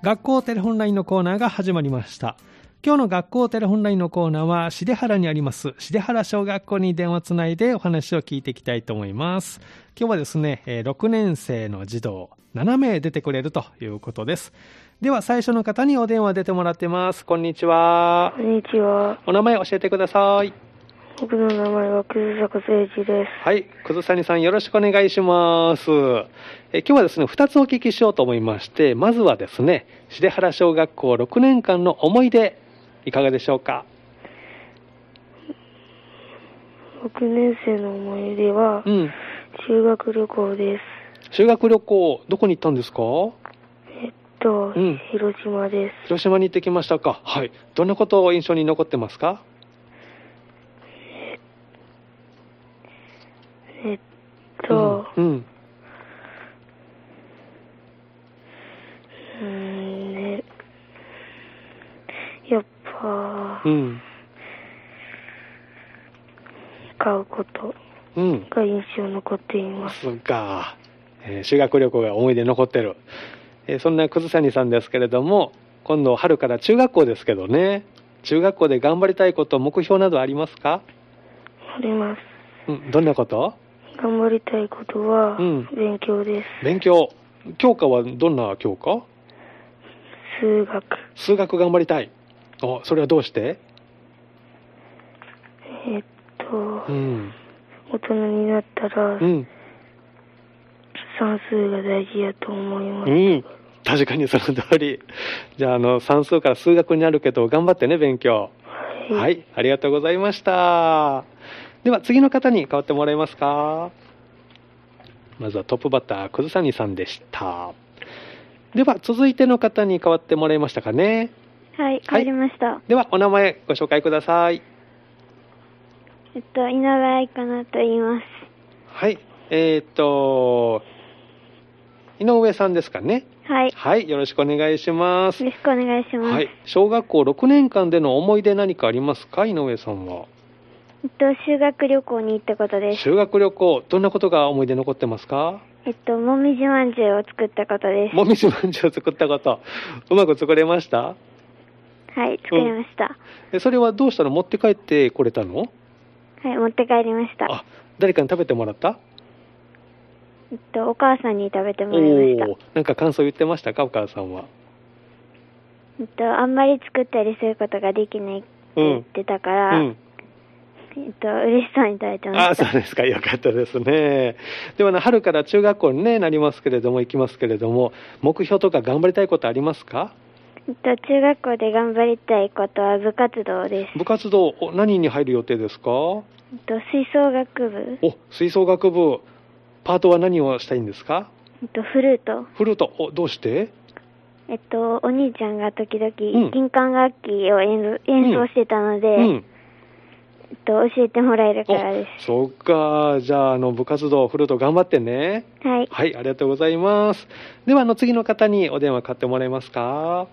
学校テレホンラインのコーナーが始まりました。今日の学校テレホンラインのコーナーは、重原にあります重原小学校に電話つないでお話を聞いていきたいと思います。今日はですね、6年生の児童7名出てくれるということです。では最初の方にお電話出てもらってます。こんにちは。 こんにちは。 お名前教えてください。 僕の名前は葛坂誠二です。 はい、葛谷さんよろしくお願いします。今日はですね、2つお聞きしようと思いまして、まずはですね、重原小学校6年間の思い出、いかがでしょうか。 6年生の思い出は、修学旅行です。 修学旅行、どこに行ったんですか？ 広島です。 広島に行ってきましたか。はい。どんなことを印象に残ってますか？ やっぱ、買うことが印象に残っています。 そうか。修学旅行が思い出に残ってる。そんな葛谷さんですけれども、今度春から中学校ですけどね、中学校で頑張りたいこと、目標などありますか？ あります。 どんなこと？ 頑張りたいことは、勉強です。 勉強。教科はどんな教科？ 数学。 数学頑張りたい。それはどうして？ 大人になったら、算数が大事やと思います。 確かにその通り。じゃあ、算数から数学になるけど頑張ってね、勉強。はい、ありがとうございました。では次の方に代わってもらえますか。まずはトップバッター葛谷さんでした。では続いての方に代わってもらえましたかね。 はい、変わりました。 ではお名前ご紹介ください。 井上愛かなと言います。 はい、井上さんですかね。 はい。 はい、よろしくお願いします。 よろしくお願いします。 はい、小学校6年間での思い出何かありますか、井上さんは。 修学旅行に行ったことです。 修学旅行、どんなことが思い出残ってますか？ もみじまんじゅうを作ったことです。 もみじまんじゅうを作ったこと、うまく作れました？ はい、作りました。 それはどうしたの？持って帰ってこれたの？ はい、持って帰りました。 誰かに食べてもらった？ お母さんに食べてもらいました。 なんか感想言ってましたか、お母さんは。 あんまり作ったりすることができないって言ってたから、嬉しそうに食べてました。 そうですか、よかったですね。では春から中学校に、なりますけれども、行きますけれども、目標とか頑張りたいことありますか？ 中学校で頑張りたいことは部活動です。 部活動、何に入る予定ですか？ 吹奏楽部。 吹奏楽部。パートは何をしたいんですか？ フルート。 フルート、どうして？ お兄ちゃんが時々金管楽器を演奏してたので、教えてもらえるからです。 そうか。じゃあ、部活動、フルート頑張ってね。 はい。 はい、ありがとうございます。では、次の方にお電話買ってもらえますか？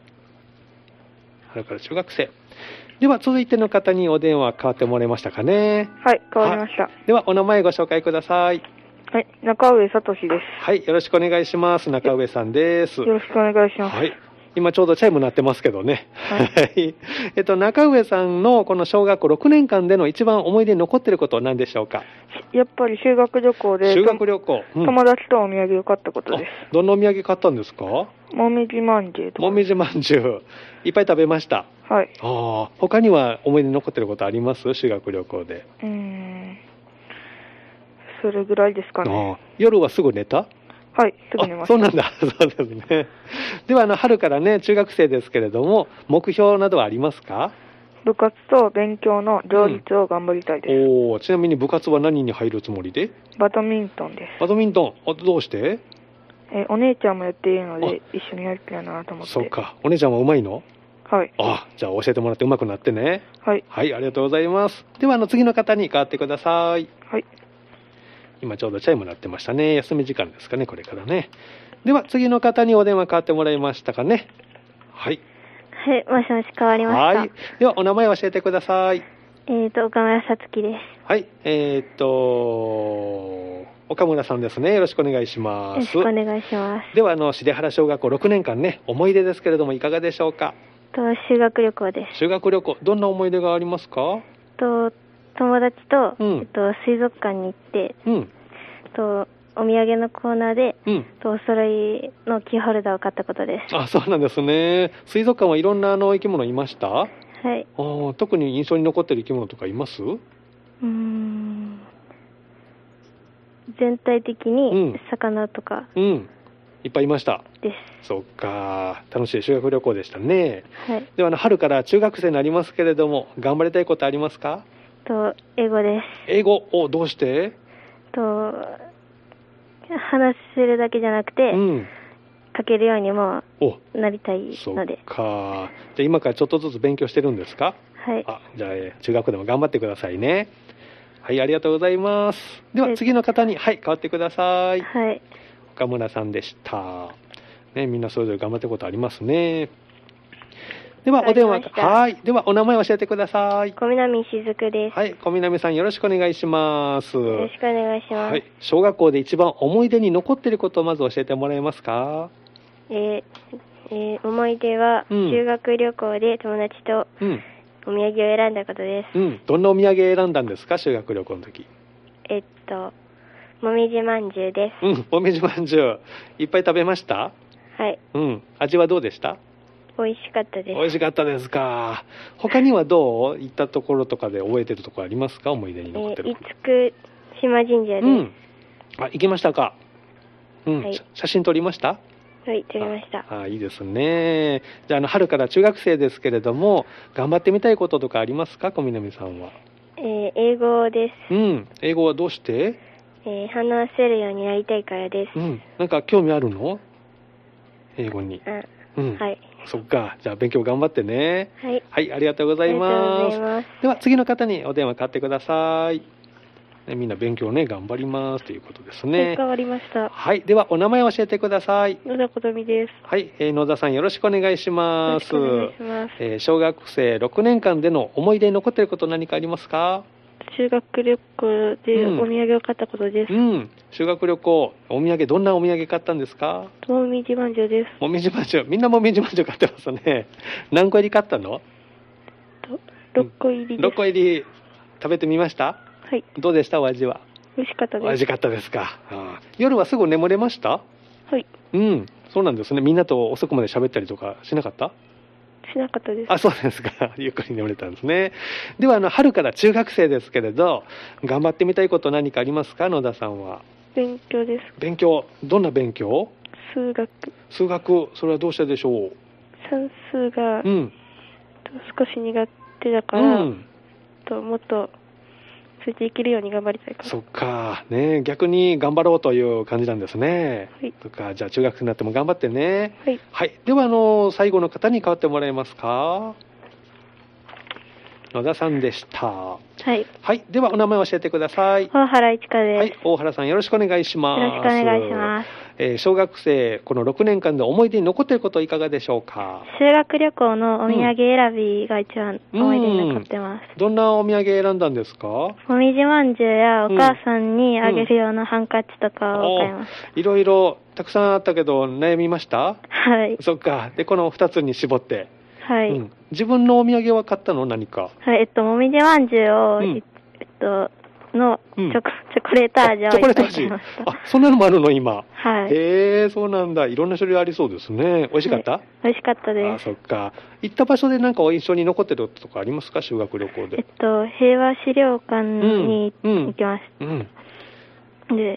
春から中学生。では、続いての方にお電話変わってもらえましたかね？ はい、変わりました。 では、お名前ご紹介ください。 はい、中上聡です。 はい、よろしくお願いします。中上さんです。 よろしくお願いします。 はい。今ちょうどチャイム鳴ってますけどね。はい。中上さんのこの小学校6年間での一番思い出に残っていることは何でしょうか？ やっぱり修学旅行で、 友達とお土産を買ったことです。 どんなお土産買ったんですか？ もみじまんじゅうとか。 もみじまんじゅう。いっぱい食べました。 はい。 他には思い出に残っていることあります？修学旅行で。 それぐらいですかね。 夜はすぐ寝た？ はい、すぐ寝ました。 そうなんだ。そうですね。では春からね、中学生ですけれども、目標などはありますか？ 部活と勉強の両立を頑張りたいです。 ちなみに部活は何に入るつもりで？ バドミントンです。 バドミントン、どうして？ お姉ちゃんもやっているので、一緒にやりたいなと思って。 そうか。お姉ちゃんはうまいの？ はい。 じゃあ教えてもらってうまくなってね。 はい。 はい、ありがとうございます。では次の方に変わってください。 はい。 今ちょうどチャイム鳴ってましたね。休み時間ですかね、これからね。では次の方にお電話変わってもらいましたかね。はい。 はい、もしもし、変わりました。 はい。ではお名前を教えてください。 岡村さつきです。 はい。 岡村さんですね。よろしくお願いします。 よろしくお願いします。 では、重原小学校6年間ね、思い出ですけれども、いかがでしょうか？ 修学旅行です。 修学旅行、どんな思い出がありますか？ 友達と、水族館に行って、お土産のコーナーで、お揃いのキーホルダーを買ったことです。 あ、そうなんですね。水族館はいろんな生き物いました？ はい。 特に印象に残っている生き物とかいます？ 全体的に魚とか、 いっぱいいましたです。 そっか、楽しい修学旅行でしたね。 はい。 では春から中学生になりますけれども、頑張りたいことありますか？ 英語です。 英語をどうして？ 話せるだけじゃなくて、書けるようにもなりたいので。 そっか。じゃあ今からちょっとずつ勉強してるんですか？ はい。 じゃあ中学でも頑張ってくださいね。はい、ありがとうございます。では次の方に、変わってください。 はい。 岡村さんでした。ね、みんなそれぞれ頑張ってることありますね。ではお電話、ではお名前を教えてください。 小南しずくです。 はい、小南さんよろしくお願いします。 よろしくお願いします。はい、 小学校で一番思い出に残っていることをまず教えてもらえますか？ 思い出は、修学旅行で友達とお土産を選んだことです。 どんなお土産選んだんですか、修学旅行の時？ もみじまんじゅうです。 もみじまんじゅういっぱい食べました？ はい。 味はどうでした？ 美味しかったです。 美味しかったですか。他にはどういったところとかで覚えてるところありますか？思い出に残ってる。 厳島神社です。 行きましたか？はい、写真撮りました？ はい、撮りました。 いいですね。じゃあ春から中学生ですけれども、頑張ってみたいこととかありますか、小南さんは？ 英語です。 英語はどうして？ 話せるようになりたいからです。 なんか興味あるの？英語に。 はい。 そっか。じゃあ勉強頑張ってね。 はい。 はい、ありがとうございます。では次の方にお電話かかってください。みんな勉強ね、頑張りますということですね。 頑張りました。 はい、ではお名前を教えてください。 野田琴美です。 はい、野田さんよろしくお願いします。 よろしくお願いします。 小学生6年間での思い出に残っていること何かありますか？ 修学旅行でお土産を買ったことです。 修学旅行、お土産、どんなお土産買ったんですか？ もみじまんじゅうです。 もみじまんじゅう、みんなもみじまんじゅう買ってますね。何個入り買ったの ？6個入りです。 6個入り、食べてみました？ はい。 どうでしたお味は？ 美味しかったです。 美味しかったですか。夜はすぐ眠れました？ はい。 そうなんですね。みんなと遅くまで喋ったりとかしなかった？ しなかったです。 そうですか。ゆっくり眠れたんですね。では春から中学生ですけれど、頑張ってみたいこと何かありますか、野田さんは？ 勉強です。 勉強、どんな勉強？ 数学。 数学、それはどうしてでしょう？ 算数が、少し苦手だから、もっとついていけるように頑張りたいから。 そっか、ね、逆に頑張ろうという感じなんですね。 はい。 そっか、じゃあ中学生になっても頑張ってね。 はい。 はい。では最後の方に代わってもらえますか？野田さんでした。はい。はい。ではお名前を教えてください。 大原いちかです。 はい。大原さんよろしくお願いします。 よろしくお願いします。 小学生、この6年間で思い出に残っていることいかがでしょうか？ 修学旅行のお土産選びが一番思い出に残ってます。 どんなお土産選んだんですか？ もみじまんじゅうやお母さんにあげるようなハンカチとかを買いました。 いろいろたくさんあったけど悩みました？ はい。 そっか。で、この2つに絞って。 はい。 自分のお土産は買ったの？何か？ はい、もみじまんじゅうを、のチョコレート味をいっぱい買いました。 そんなのもあるの今？ はい。 へえ、そうなんだ。いろんな種類ありそうですね。美味しかった？ 美味しかったです。 そっか。行った場所でなんか印象に残ってるとかありますか？修学旅行で。 平和資料館に行きました。で、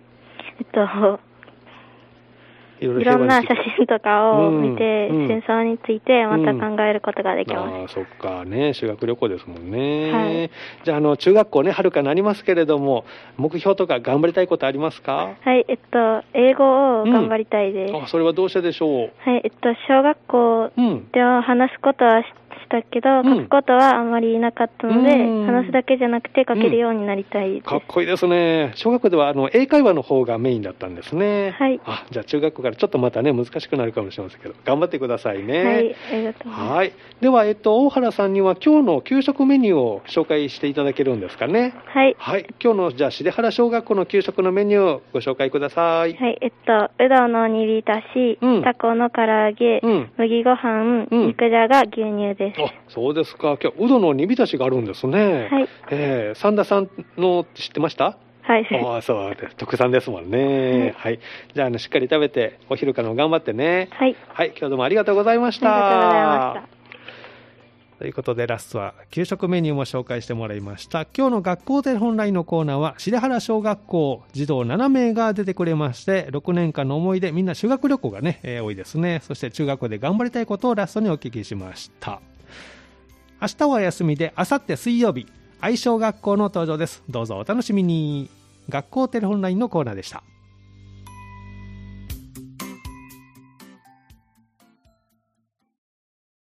いろんな写真とかを見て、戦争についてまた考えることができます。 そっかね、修学旅行ですもんね。はい。じゃあ中学校ね、春からなりますけれども、目標とか頑張りたいことありますか？ はい、英語を頑張りたいです。 それはどうしてでしょう？ はい、小学校では話すことはししたけど、書くことはあんまりなかったので、話すだけじゃなくて書けるようになりたいです。 かっこいいですね。小学校では英会話の方がメインだったんですね。 はい。 じゃあ中学校からちょっとまたね、難しくなるかもしれませんけど、頑張ってくださいね。 はい、ありがとうございます。 はい。では、大原さんには今日の給食メニューを紹介していただけるんですかね。 はい。 はい。今日の、じゃあ、重原小学校の給食のメニューをご紹介ください。 はい。うどんの煮浸し、タコの唐揚げ、麦ご飯、肉じゃが、牛乳です。 そうですか。今日、うどんの煮浸しがあるんですね。 はい。 三田さんの知ってました？ はい。 そうです。特産ですもんね。はい。じゃあ、しっかり食べて、お昼からも頑張ってね。 はい。 はい。今日どうもありがとうございました。 ありがとうございました。 ということで、ラストは給食メニューも紹介してもらいました。今日の学校で本来のコーナーは、重原小学校児童7名が出てくれまして、6年間の思い出、みんな修学旅行がね、多いですね。そして中学校で頑張りたいことをラストにお聞きしました。明日は休みで、あさって水曜日、愛小学校の登場です。どうぞお楽しみに。学校テレホンラインのコーナーでした。